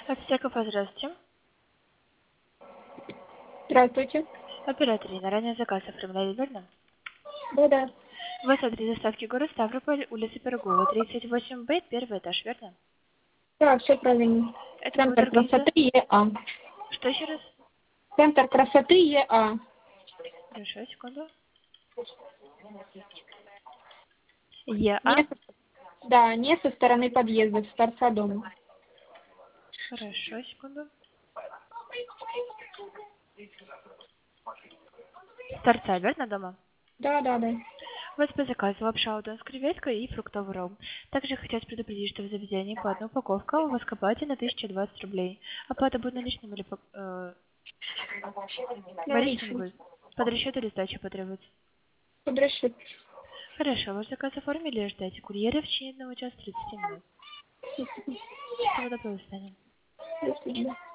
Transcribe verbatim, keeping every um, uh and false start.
Аптека, здравствуйте. Здравствуйте. Оператор, на ранее заказ оформляли, верно? Да-да. У вас адрес доставки город Ставрополь, улица Пирогова, тридцать восемь Б, первый этаж, верно? Да, все правильно. Это будет Центр красоты организация... ЕА. Что еще раз? Центр красоты ЕА. Хорошо, секунду. ЕА? Не со... Да, не со стороны подъезда, с торца дома. Хорошо, секунду. С торца, верно, дома? Да, да, да. У вас по заказу лапша удон с креветкой и фруктовый ром. Также хотелось предупредить, что в заведении по одной упаковка у вас копате на тысячу двадцать рублей. Оплата будет наличными или по... э, наличными Наличный. будет? Под расчет или сдача потребуется? Под расчет. Хорошо, ваш заказ оформили, ждайте курьера в течение одного часа тридцати минут. Всего доброго, до свидания. До свидания.